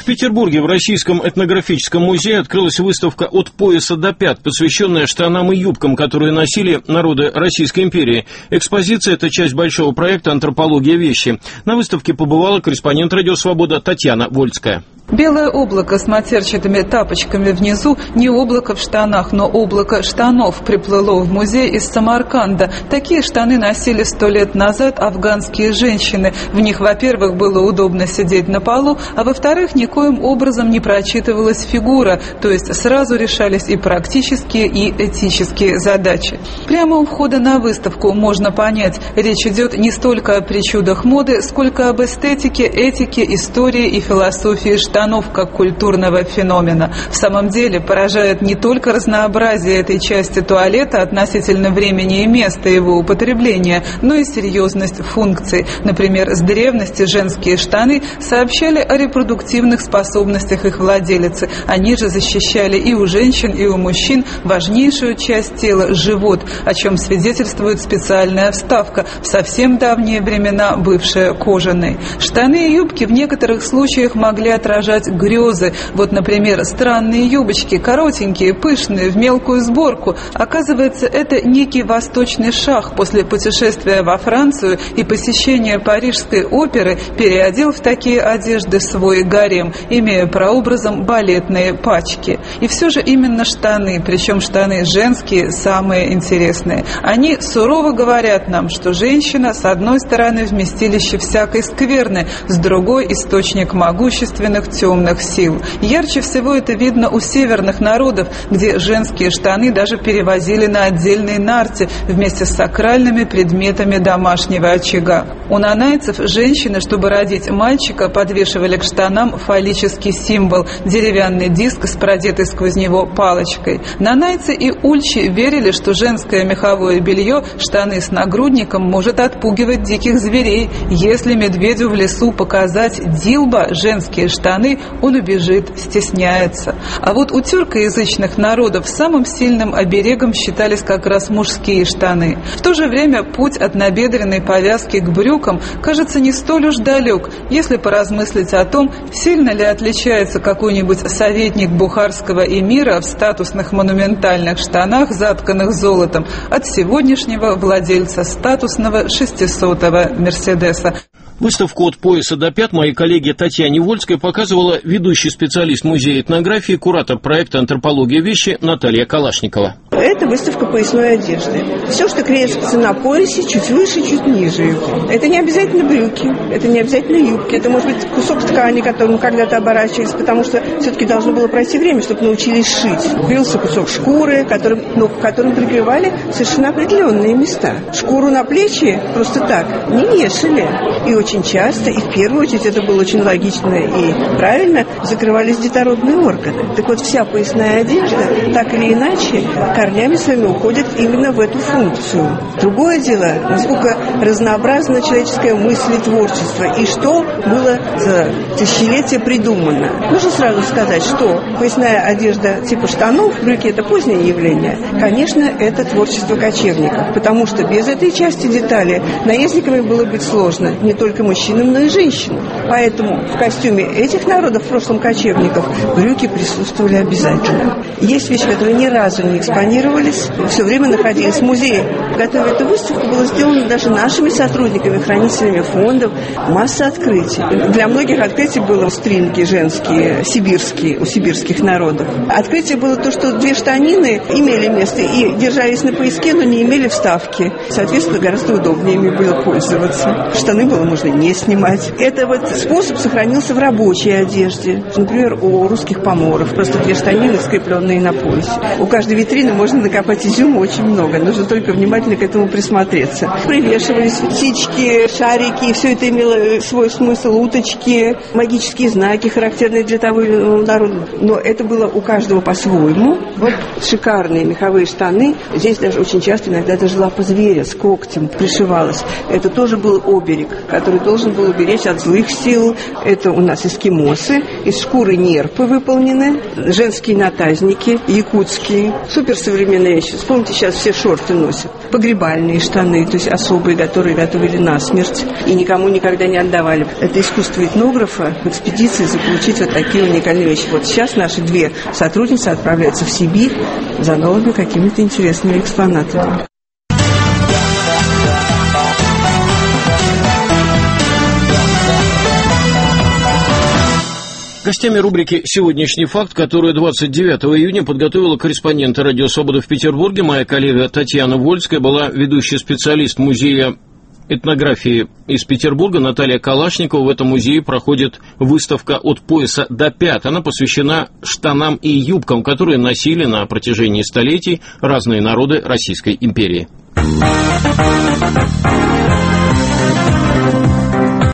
Санкт-Петербурге в Российском этнографическом музее открылась выставка «От пояса до пят», посвященная штанам и юбкам, которые носили народы Российской империи. Экспозиция – это часть большого проекта «Антропология вещи». На выставке побывала корреспондент «Радио Свобода» Татьяна Вольская. Белое облако с матерчатыми тапочками внизу не облако в штанах, но облако штанов приплыло в музей из Самарканда. Такие штаны носили 100 лет назад афганские женщины. В них, во-первых, было удобно сидеть на полу, а во-вторых, никоим образом не прочитывалась фигура, то есть сразу решались и практические, и этические задачи. Прямо у входа на выставку можно понять, речь идет не столько о причудах моды, сколько об эстетике, этике, истории и философии штанов как культурного феномена. В самом деле поражает не только разнообразие этой части туалета относительно времени и места его употребления, но и серьезность функций. Например, с древности женские штаны сообщали о репродуктивных способностях их владелицы. Они же защищали и у женщин, и у мужчин важнейшую часть тела – живот, о чем свидетельствует специальная вставка, в совсем давние времена бывшая кожаной. Штаны и юбки в некоторых случаях могли отражать грезы. Вот, например, странные юбочки, коротенькие, пышные, в мелкую сборку. Оказывается, это некий восточный шах после путешествия во Францию и посещения Парижской оперы переодел в такие одежды свой гарем, имея прообразом балетные пачки. И все же именно штаны, причем штаны женские, самые интересные. Они сурово говорят нам, что женщина с одной стороны вместилище всякой скверны, с другой источник могущественных темных сил. Ярче всего это видно у северных народов, где женские штаны даже перевозили на отдельной нарте вместе с сакральными предметами домашнего очага. У нанайцев женщины, чтобы родить мальчика, подвешивали к штанам фаллический символ – деревянный диск с продетой сквозь него палочкой. Нанайцы и ульчи верили, что женское меховое белье, штаны с нагрудником, может отпугивать диких зверей. Если медведю в лесу показать дилба, женские штаны, он убежит, стесняется. А вот у тюркоязычных народов самым сильным оберегом считались как раз мужские штаны. В то же время путь от набедренной повязки к брюкам кажется не столь уж далек, если поразмыслить о том, сильно ли отличается какой-нибудь советник бухарского эмира в статусных монументальных штанах, затканных золотом, от сегодняшнего владельца статусного 600-го Мерседеса. Выставку «От пояса до пят» моей коллеге Татьяне Вольской показывала ведущий специалист музея этнографии, куратор проекта «Антропология вещи» Наталья Калашникова. Это выставка поясной одежды. Все, что крепится на поясе, чуть выше, чуть ниже его. Это не обязательно брюки, это не обязательно юбки. Это может быть кусок ткани, которым когда-то оборачивались, потому что все-таки должно было пройти время, чтобы научились шить. Бился кусок шкуры, которым прикрывали совершенно определенные места. Шкуру на плечи просто так не вешали. И очень часто, и в первую очередь, это было очень логично и правильно, закрывались детородные органы. Так вот, вся поясная одежда, так или иначе, корнями своими уходит именно в эту функцию. Другое дело, насколько разнообразна человеческая мысль и творчество, и что было за тысячелетия придумано. Нужно сразу сказать, что поясная одежда типа штанов, брюки – это позднее явление. Конечно, это творчество кочевников, потому что без этой части детали наездниками было быть сложно не только мужчинам, но и женщинам. Поэтому в костюме этих народов, в прошлом кочевников, брюки присутствовали обязательно. Есть вещи, которые ни разу не экспонировались, все время находились в музее. Готовя эту выставку, было сделано даже нашими сотрудниками, хранителями фондов, масса открытий. Для многих открытий было стринги женские, сибирские, у сибирских народов. Открытие было то, что две штанины имели место и держались на пояске, но не имели вставки. Соответственно, гораздо удобнее ими было пользоваться. Штаны было можно не снимать. Это вот способ сохранился в рабочей одежде. Например, у русских поморов. Просто две штанины, скрепленные на поясе. У каждой витрины можно накопать изюма очень много. Нужно только внимательно к этому присмотреться. Привешивались птички, шарики. Все это имело свой смысл. Уточки, магические знаки, характерные для того народа. Но это было у каждого по-своему. Вот шикарные меховые штаны. Здесь даже очень часто иногда даже лапа зверя с когтем пришивалась. Это тоже был оберег, который который должен был уберечь от злых сил. Это у нас эскимосы, из шкуры нерпы выполнены, женские натазники, якутские, суперсовременные вещи. Вспомните, сейчас все шорты носят, погребальные штаны, то есть особые, которые готовили насмерть и никому никогда не отдавали. Это искусство этнографа в экспедиции заполучить вот такие уникальные вещи. Вот сейчас наши 2 сотрудницы отправляются в Сибирь за новыми какими-то интересными экспонатами. Гостями рубрики «Сегодняшний факт», которую 29 июня подготовила корреспондент «Радио Свобода» в Петербурге, моя коллега Татьяна Вольская, была ведущий специалист Музея этнографии из Петербурга Наталья Калашникова. В этом музее проходит выставка «От пояса до пят». Она посвящена штанам и юбкам, которые носили на протяжении столетий разные народы Российской империи.